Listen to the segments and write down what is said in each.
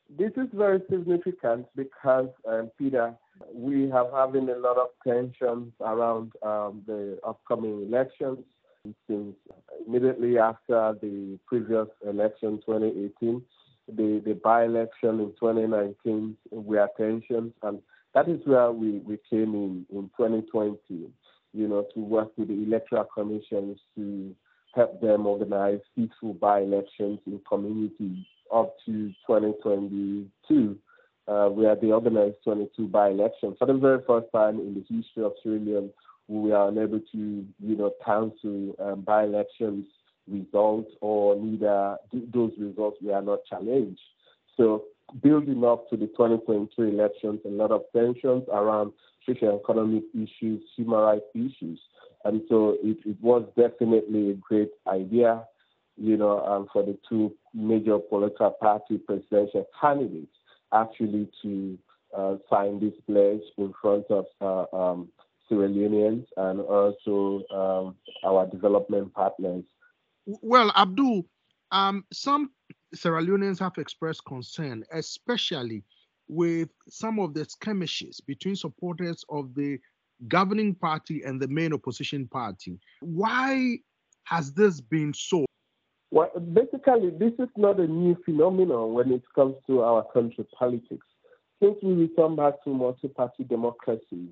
This is very significant because, Peter, we have having a lot of tensions around the upcoming elections since immediately after the previous election, 2018, the by-election in 2019, we had tensions, and that is where we came in 2020, to work with the electoral commissions to help them organize peaceful by-elections in communities up to 2022, where they organized 22 by-elections. For the very first time in the history of Sierra Leone, we are unable to, cancel by-elections results, or neither those results were not challenged. So building up to the 2023 elections, a lot of tensions around social economic issues, human rights issues. And so it was definitely a great idea, for the two major political party presidential candidates actually to sign this pledge in front of Sierra Leoneans and also our development partners. Well, Abdul, some Sierra Leoneans have expressed concern, especially with some of the skirmishes between supporters of the governing party and the main opposition party. Why has this been so? Well, basically, this is not a new phenomenon when it comes to our country politics. Since we return back to multi-party democracy,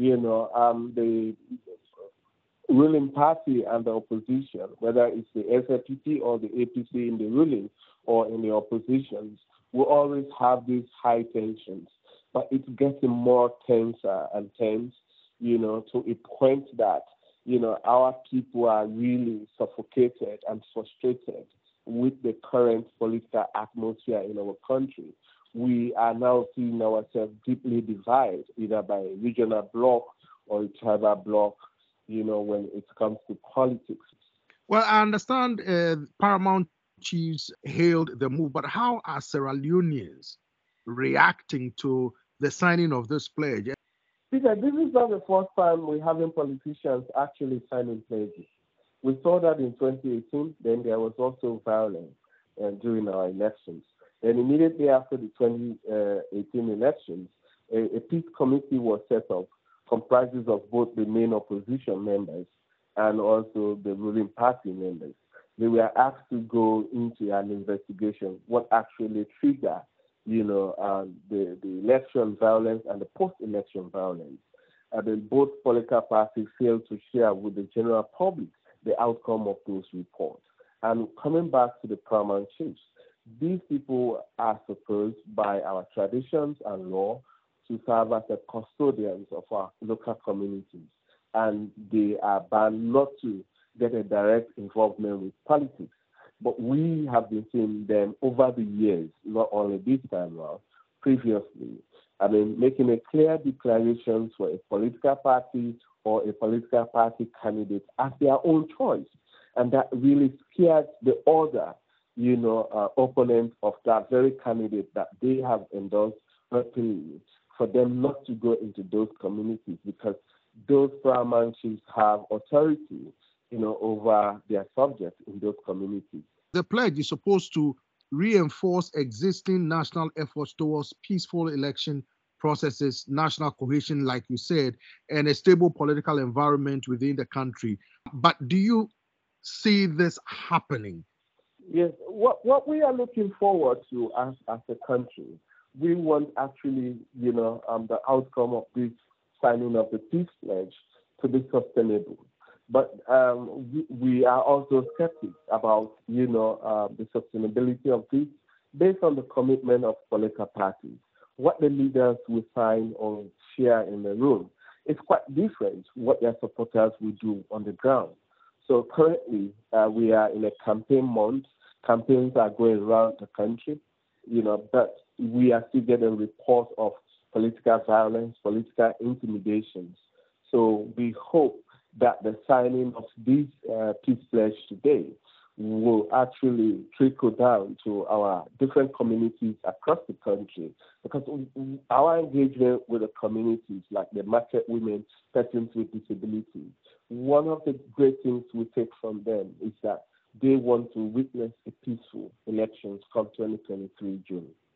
the ruling party and the opposition, whether it's the SFPP or the APC in the ruling or in the oppositions, will always have these high tensions. But it's getting more tenser and tense, to a point that, our people are really suffocated and frustrated with the current political atmosphere in our country. We are now seeing ourselves deeply divided, either by a regional bloc or a tribal bloc, when it comes to politics. Well, I understand Paramount chiefs hailed the move, but how are Sierra Leoneans reacting to the signing of this pledge? Peter, this is not the first time we're having politicians actually signing pledges. We saw that in 2018, then there was also violence during our elections. And immediately after the 2018 elections, a peace committee was set up, comprises of both the main opposition members and also the ruling party members. They were asked to go into an investigation, what actually triggered the election violence and the post-election violence. And then both political parties failed to share with the general public the outcome of those reports. And coming back to the paramount chiefs, these people are supposed by our traditions and law to serve as the custodians of our local communities. And they are bound not to get a direct involvement with politics. But we have been seeing them over the years, not only this time around, previously. Making a clear declaration for a political party or a political party candidate as their own choice. And that really scared the other, opponent of that very candidate that they have endorsed openly, for them not to go into those communities because those paramount chiefs have authority over their subjects in those communities. The pledge is supposed to reinforce existing national efforts towards peaceful election processes, national cohesion, like you said, and a stable political environment within the country. But do you see this happening? Yes. What we are looking forward to as a country, we want actually, the outcome of this signing of the peace pledge to be sustainable. But we are also skeptics about, the sustainability of this based on the commitment of political parties. What the leaders will sign or share in the room is quite different what their supporters will do on the ground. So currently, we are in a campaign month. Campaigns are going around the country, but we are still getting reports of political violence, political intimidations. So we hope that the signing of this peace pledge today will actually trickle down to our different communities across the country, because our engagement with the communities, like the market women, persons with disabilities, one of the great things we take from them is that they want to witness a peaceful elections come 2023 June.